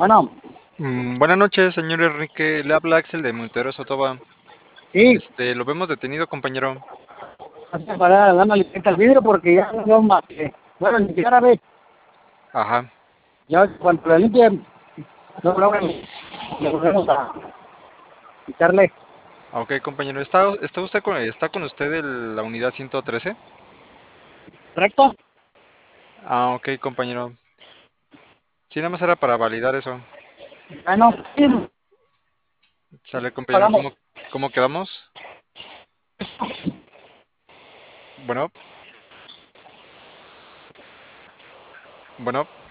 Bueno, Buenas noches, señor Enrique. Le habla Axel de Monteros Sotoba. sí, Lo vemos detenido, compañero. hace para darme limpia el vidrio porque ya no veo más que, bueno, limpiar a ver, Ajá. ya cuando lo limpie, no lo le volvemos a quitarle. Ok, compañero. ¿Está con usted en la unidad 113? ¿Correcto? Ah, ok, compañero. Sí, nada más era para validar eso. Bueno, sí, Sale, compañero. pagamos. ¿Cómo quedamos? Bueno, bueno.